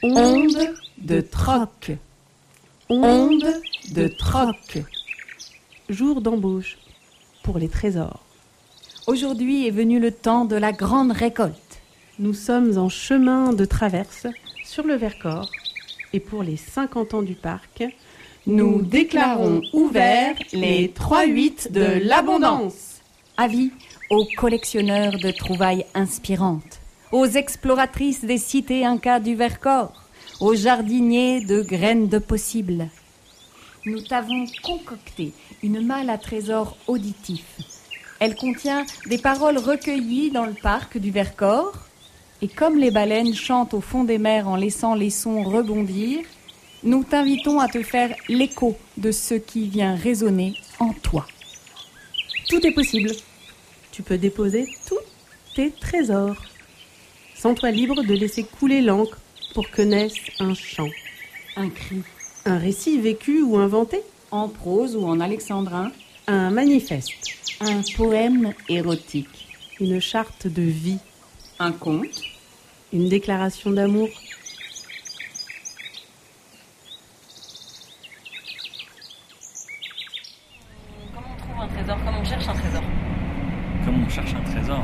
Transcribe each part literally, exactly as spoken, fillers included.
Onde de troc. Onde de troc. Jour d'embauche pour les trésors. Aujourd'hui est venu le temps de la grande récolte. Nous sommes en chemin de traverse sur le Vercors et pour les cinquante ans du parc, nous déclarons ouverts les trois huit de l'abondance. Avis aux collectionneurs de trouvailles inspirantes, aux exploratrices des cités incas du Vercors, aux jardiniers de graines de possibles. Nous t'avons concocté une malle à trésors auditifs. Elle contient des paroles recueillies dans le parc du Vercors, et comme les baleines chantent au fond des mers en laissant les sons rebondir, nous t'invitons à te faire l'écho de ce qui vient résonner en toi. Tout est possible. Tu peux déposer tous tes trésors. Sens-toi libre de laisser couler l'encre pour que naisse un chant, Un cri, un récit vécu ou inventé, en prose ou en alexandrin, un manifeste, un poème érotique, une charte de vie, un conte, une déclaration d'amour. Comment on trouve un trésor? Comment on cherche un trésor? Comment on cherche un trésor?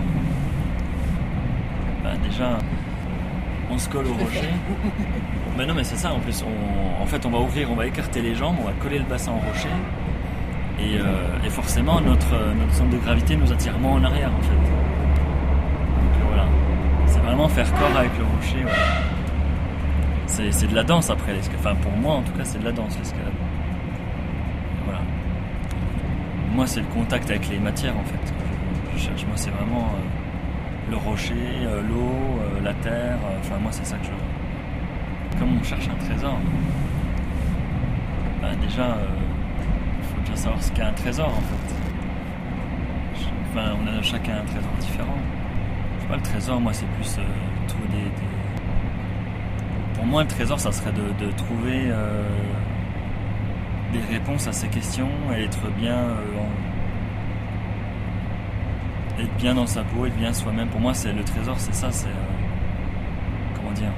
Bah déjà, on se colle au rocher. Bah non mais c'est ça en plus. On, en fait, on va ouvrir, on va écarter les jambes, on va coller le bassin au rocher. Et, euh, et forcément, notre, notre centre de gravité nous attire moins en arrière en fait. Donc euh, voilà, c'est vraiment faire corps avec le rocher. Voilà. C'est, c'est de la danse après l'escalade. Enfin pour moi en tout cas, c'est de la danse l'escalade. Voilà. Moi, c'est le contact avec les matières en fait. Je, je cherche. Moi, c'est vraiment euh, le rocher, euh, l'eau, euh, la terre. Euh, enfin, moi, c'est ça que je. Comment on cherche un trésor? Bah déjà, il euh, faut déjà savoir ce qu'est un trésor en fait. Je, enfin, on a chacun un trésor différent. Je sais pas, le trésor, moi, c'est plus euh, trouver des, des. Pour moi, le trésor, ça serait de, de trouver. Euh, des réponses à ces questions et être bien euh, en... être bien dans sa peau, être bien soi-même. Pour moi, c'est le trésor, c'est ça, c'est euh... comment dire,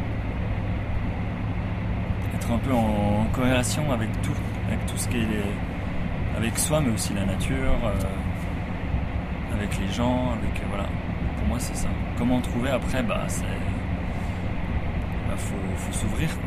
être un peu en, en corrélation avec tout, avec tout ce qui est les... avec soi, mais aussi la nature, euh... avec les gens, avec euh, voilà. Pour moi, c'est ça. Comment trouver après, bah c'est, bah, faut, faut s'ouvrir quoi.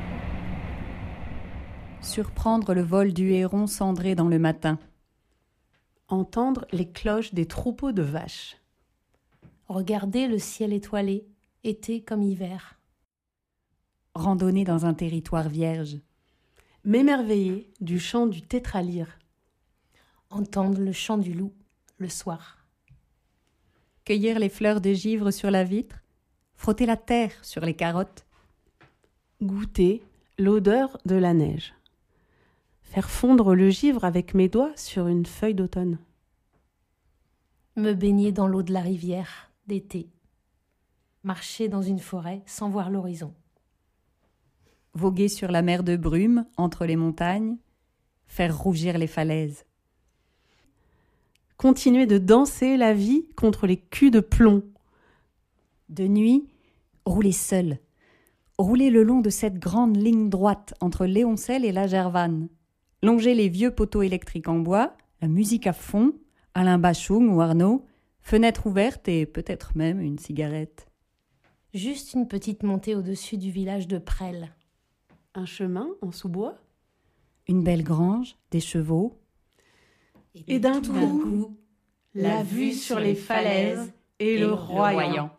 Surprendre le vol du héron cendré dans le matin. Entendre les cloches des troupeaux de vaches. Regarder le ciel étoilé, été comme hiver. Randonner dans un territoire vierge. M'émerveiller du chant du tétralyre. Entendre le chant du loup le soir. Cueillir les fleurs de givre sur la vitre. Frotter la terre sur les carottes. Goûter l'odeur de la neige. Faire fondre le givre avec mes doigts sur une feuille d'automne. Me baigner dans l'eau de la rivière d'été. Marcher dans une forêt sans voir l'horizon. Voguer sur la mer de brume entre les montagnes. Faire rougir les falaises. Continuer de danser la vie contre les culs de plomb. De nuit, rouler seul. Rouler le long de cette grande ligne droite entre Léoncelle et la Gervanne. Longer les vieux poteaux électriques en bois, la musique à fond, Alain Bachung ou Arnaud, fenêtre ouverte et peut-être même une cigarette. Juste une petite montée au-dessus du village de Presles. Un chemin en sous-bois. Une belle grange, des chevaux. Et, et d'un tout coup, d'un coup, la vue sur les falaises et, et le Royan.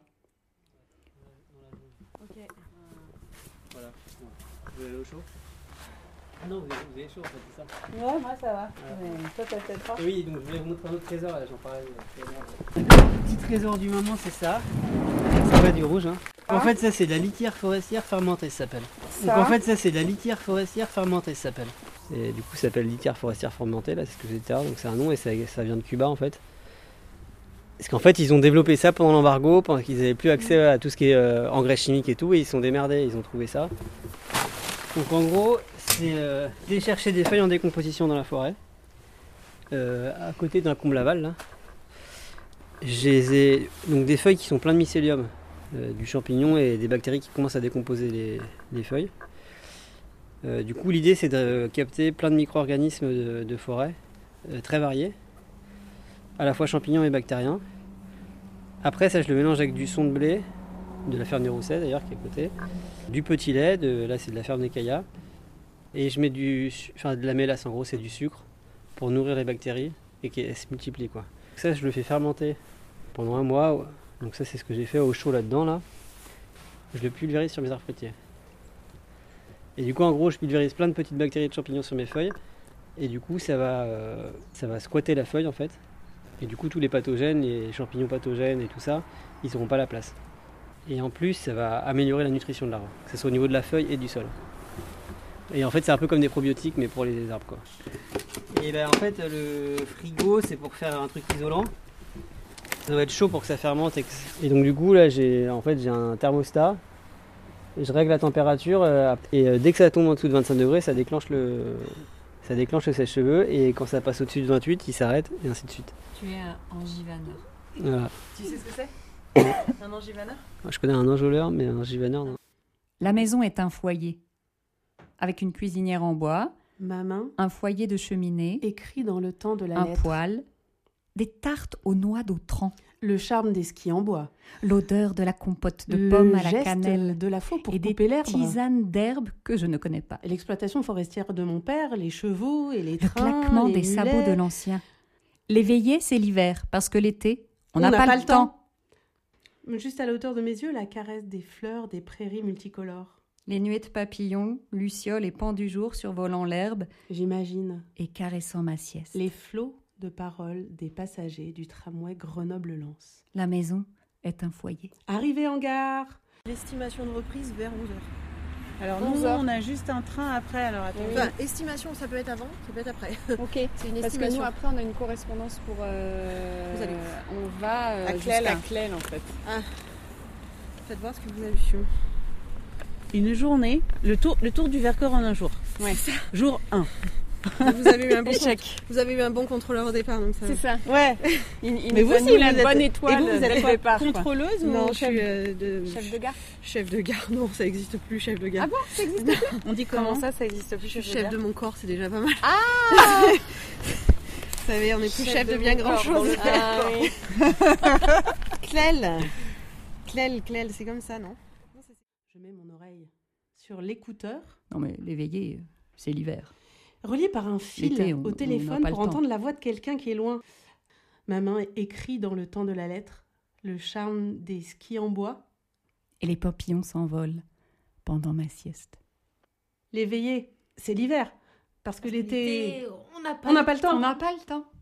Vous avez l'eau chaude? Ah non, vous avez, vous avez chaud en fait, c'est ça? Ouais, moi ça va. Ah. Mais toi t'as peut-être pas. Oui, donc je voulais vous montrer un autre trésor, là, j'en parlais. Le petit trésor du moment, c'est ça. C'est pas du rouge, hein. Ah. En fait, ça, c'est de la litière forestière fermentée, ça s'appelle. Ça. Donc en fait, ça, c'est de la litière forestière fermentée, ça s'appelle. Et du coup, ça s'appelle litière forestière fermentée, là, c'est ce que j'ai dit tout à l'heure, donc c'est un nom et ça, ça vient de Cuba en fait. Parce qu'en fait, ils ont développé ça pendant l'embargo, pendant qu'ils n'avaient plus accès à tout ce qui est euh, engrais chimiques et tout, et ils se sont démerdés, ils ont trouvé ça. Donc en gros, c'est euh, aller chercher des feuilles en décomposition dans la forêt, euh, à côté d'un comble aval là. J'ai donc des feuilles qui sont pleines de mycélium. euh, du champignon et des bactéries qui commencent à décomposer les, les feuilles. Euh, du coup, l'idée, c'est de capter plein de micro-organismes de, de forêt, euh, très variés, à la fois champignons et bactériens. Après, ça, je le mélange avec du son de blé, de la ferme du Rousset d'ailleurs, qui est à côté, du petit lait, de, là, c'est de la ferme Nekaya, et je mets du, enfin, de la mélasse, en gros, c'est du sucre, pour nourrir les bactéries et qu'elles se multiplient, quoi. Ça, je le fais fermenter pendant un mois. Donc ça, c'est ce que j'ai fait au chaud là-dedans, là. Je le pulvérise sur mes arbres fruitiers. Et du coup, en gros, je pulvérise plein de petites bactéries de champignons sur mes feuilles. Et du coup, ça va, euh, ça va squatter la feuille, en fait. Et du coup, tous les pathogènes, les champignons pathogènes et tout ça, ils n'auront pas la place. Et en plus, ça va améliorer la nutrition de l'arbre, que ce soit au niveau de la feuille et du sol. Et en fait, c'est un peu comme des probiotiques, mais pour les arbres, quoi. Et ben, en fait, le frigo, c'est pour faire un truc isolant. Ça doit être chaud pour que ça fermente. Et, que... et donc, du coup, là, j'ai, en fait, j'ai un thermostat. Et je règle la température. Euh, et euh, dès que ça tombe en dessous de vingt-cinq degrés, ça déclenche le, ça déclenche le sèche-cheveux. Et quand ça passe au-dessus de vingt-huit, il s'arrête, et ainsi de suite. Tu es un engivaneur. Voilà. Tu sais ce que c'est? Un engivaneur? Je connais un enjôleur, mais un engivaneur, non. La maison est un foyer, avec une cuisinière en bois, Ma main un foyer de cheminée, écrit dans le temps de la un lettre. poêle, des tartes aux noix d'autran, Le charme des skis en bois. l'odeur de la compote de Le pommes à la geste cannelle de la faux pour et des couper l'herbe. tisanes d'herbe que je ne connais pas. Et l'exploitation forestière de mon père, les chevaux et les Le trains, claquement les des sabots mulets. de l'ancien. Les veillées, c'est l'hiver, parce que l'été, on n'a pas, le temps. Juste à la hauteur de mes yeux, la caresse des fleurs des prairies multicolores. Les nuées de papillons, lucioles et pans du jour survolant l'herbe J'imagine et caressant ma sieste. les flots de paroles des passagers du tramway Grenoble-Lens. La maison est un foyer. Arrivé en gare. L'estimation de reprise vers onze heures. Alors onze nous, heures. on a juste un train après, alors attends. Enfin, estimation, ça peut être avant, ça peut être après. Ok, C'est une parce que estimation. nous après on a une correspondance pour... Euh, Vous allez où? on va euh, À Clel. jusqu'à Clel en fait. Faites voir ce que vous avez su. Une journée, le tour, le tour du Vercors en un jour. Ouais. Jour un. Vous avez eu un bon, Échec. con- vous avez eu un bon contrôleur au départ, donc ça. C'est ça. Ouais. Il, il Mais nous vous a aussi, mis la vous êtes- bonne Et étoile vous, vous dès êtes le quoi, départ. quoi. contrôleuse Non, ou je suis euh, de Chef de gare. chef de gare. Non, ça n'existe plus, chef de gare. Ah bon, ça existe plus? On dit Comment comment ça, ça existe Je plus, suis chef de chef gare? de mon corps, c'est déjà pas mal. Ah Vous savez, on n'est plus chef, de, bien mon grand corps dans chose. le- Ah oui. Clel. Clel, Clel, c'est comme ça, non? Je mets mon oreille sur l'écouteur, Non mais les veillées, c'est l'hiver. relié par un fil L'été, on- on au n'a téléphone pas le pour temps. entendre la voix de quelqu'un qui est loin. Ma main écrit dans le temps de la lettre le charme des skis en bois. Et les papillons s'envolent pendant ma sieste. Les veillées, c'est l'hiver. Parce que l'été, on n'a pas, on n'a pas le temps. On n'a pas le temps.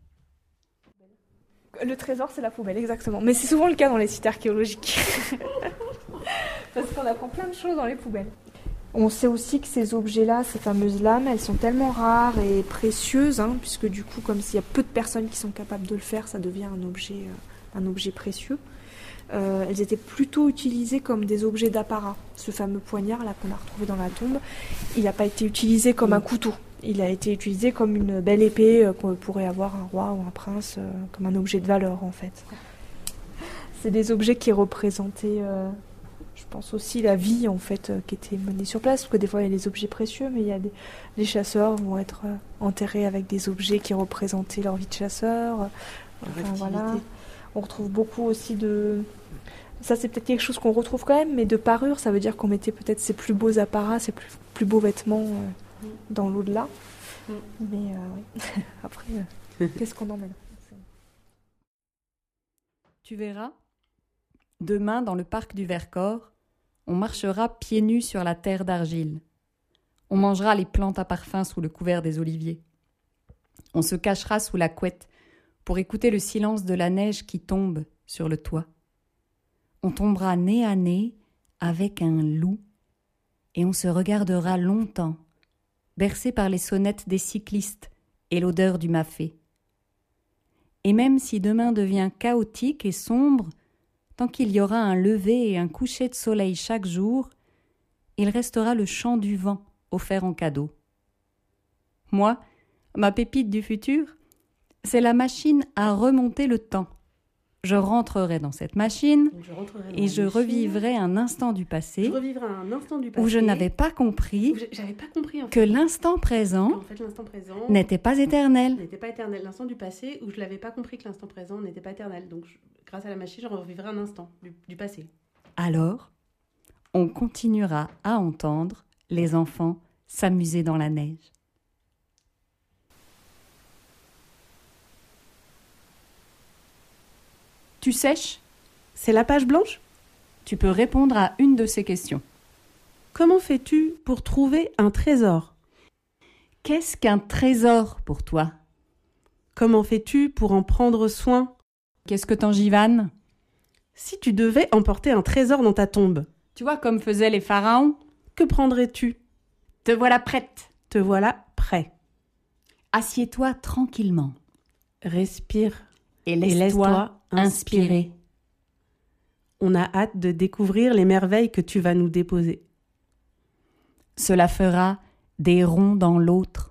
Le trésor, c'est la poubelle, exactement. Mais c'est souvent le cas dans les sites archéologiques. Parce qu'on apprend plein de choses dans les poubelles. On sait aussi que ces objets-là, ces fameuses lames, elles sont tellement rares et précieuses, hein, puisque du coup, comme s'il y a peu de personnes qui sont capables de le faire, ça devient un objet, euh, un objet précieux. Euh, elles étaient plutôt utilisées comme des objets d'apparat. Ce fameux poignard là qu'on a retrouvé dans la tombe, il n'a pas été utilisé comme un couteau. Il a été utilisé comme une belle épée euh, qu'on pourrait avoir un roi ou un prince, euh, comme un objet de valeur en fait. C'est des objets qui représentaient, euh, je pense aussi la vie en fait, euh, qui était menée sur place, parce que des fois il y a des objets précieux, mais il y a des les chasseurs vont être euh, enterrés avec des objets qui représentaient leur vie de chasseur. Enfin, voilà. On retrouve beaucoup aussi de... Ça, c'est peut-être quelque chose qu'on retrouve quand même, mais de parure, ça veut dire qu'on mettait peut-être ses plus beaux apparats, ses plus, plus beaux vêtements euh, dans l'au-delà. Mm. Mais euh, oui. Après, euh, qu'est-ce qu'on emmène? Tu verras, demain, dans le parc du Vercors, on marchera pieds nus sur la terre d'argile. On mangera les plantes à parfum sous le couvert des oliviers. On se cachera sous la couette pour écouter le silence de la neige qui tombe sur le toit. On tombera nez à nez avec un loup et on se regardera longtemps, bercé par les sonnettes des cyclistes et l'odeur du mafé. Et même si demain devient chaotique et sombre, tant qu'il y aura un lever et un coucher de soleil chaque jour, il restera le chant du vent offert en cadeau. Moi, ma pépite du futur, c'est la machine à remonter le temps. Je rentrerai dans cette machine Donc, je rentrerai dans et la je machine. revivrai un instant du passé Je revivrai un instant du passé où je n'avais pas compris où je- j'avais pas compris en que fait, l'instant présent qu'en fait l'instant présent n'était pas éternel. n'était pas éternel. L'instant du passé où je l'avais pas compris que l'instant présent n'était pas éternel. Donc je- grâce à la machine, je revivrai un instant du, du passé. Alors, on continuera à entendre les enfants s'amuser dans la neige. Tu sèches ? C'est la page blanche ? Tu peux répondre à une de ces questions. Comment fais-tu pour trouver un trésor ? Qu'est-ce qu'un trésor pour toi ? Comment fais-tu pour en prendre soin ? Qu'est-ce que t'engivannes ? Si tu devais emporter un trésor dans ta tombe, Tu vois comme faisaient les pharaons ? que prendrais-tu ? Te voilà prête. Te voilà prêt. Assieds-toi tranquillement Respire et et laisse-toi laisse-toi inspirer. inspirer. On a hâte de découvrir les merveilles que tu vas nous déposer. Cela fera des ronds dans l'autre.